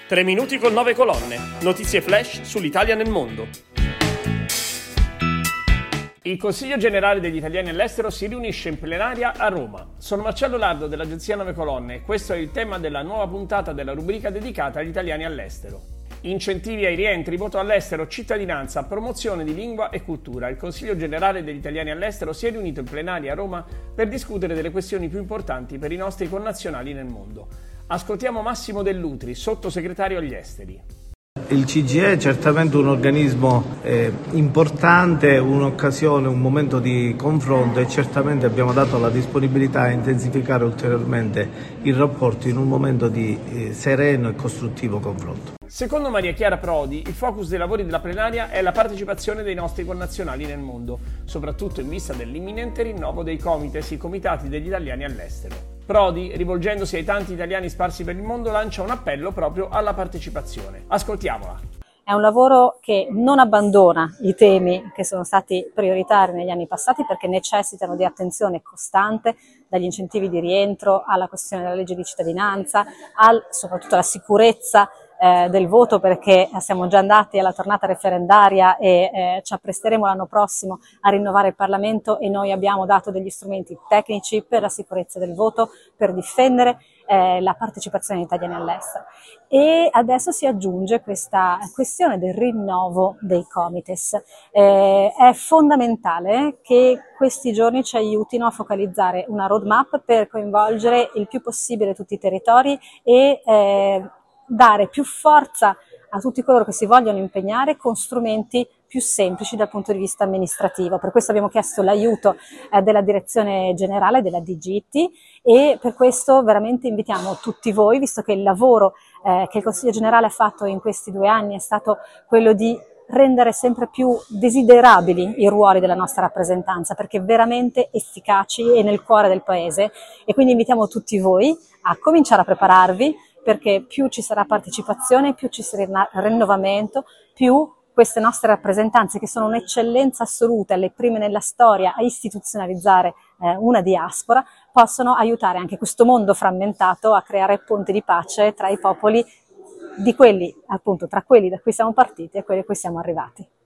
3 minuti con 9 colonne. Notizie flash sull'Italia nel mondo. Il Consiglio generale degli italiani all'estero si riunisce in plenaria a Roma. Sono Marcello Lardo dell'agenzia 9 colonne e questo è il tema della nuova puntata della rubrica dedicata agli italiani all'estero. Incentivi ai rientri, voto all'estero, cittadinanza, promozione di lingua e cultura. Il Consiglio generale degli italiani all'estero si è riunito in plenaria a Roma per discutere delle questioni più importanti per i nostri connazionali nel mondo. Ascoltiamo Massimo Dell'Utri, sottosegretario agli esteri. Il CGIE è certamente un organismo importante, un'occasione, un momento di confronto e certamente abbiamo dato la disponibilità a intensificare ulteriormente il rapporto in un momento di sereno e costruttivo confronto. Secondo Maria Chiara Prodi, il focus dei lavori della plenaria è la partecipazione dei nostri connazionali nel mondo, soprattutto in vista dell'imminente rinnovo dei comites, i comitati degli italiani all'estero. Prodi, rivolgendosi ai tanti italiani sparsi per il mondo, lancia un appello proprio alla partecipazione. Ascoltiamola. È un lavoro che non abbandona i temi che sono stati prioritari negli anni passati perché necessitano di attenzione costante, dagli incentivi di rientro alla questione della legge di cittadinanza, soprattutto alla sicurezza del voto, perché siamo già andati alla tornata referendaria e ci appresteremo l'anno prossimo a rinnovare il Parlamento e noi abbiamo dato degli strumenti tecnici per la sicurezza del voto, per difendere la partecipazione degli italiani all'estero. E adesso si aggiunge questa questione del rinnovo dei comites. È fondamentale che questi giorni ci aiutino a focalizzare una roadmap per coinvolgere il più possibile tutti i territori e dare più forza a tutti coloro che si vogliono impegnare con strumenti più semplici dal punto di vista amministrativo. Per questo abbiamo chiesto l'aiuto della direzione generale, della DGIT, e per questo veramente invitiamo tutti voi, visto che il lavoro che il Consiglio generale ha fatto in questi 2 anni è stato quello di rendere sempre più desiderabili i ruoli della nostra rappresentanza, perché veramente efficaci e nel cuore del Paese, e quindi invitiamo tutti voi a cominciare a prepararvi, perché più ci sarà partecipazione, più ci sarà rinnovamento, più queste nostre rappresentanze, che sono un'eccellenza assoluta, le prime nella storia a istituzionalizzare una diaspora, possono aiutare anche questo mondo frammentato a creare ponti di pace tra i popoli, di quelli, appunto, tra quelli da cui siamo partiti e quelli a cui siamo arrivati.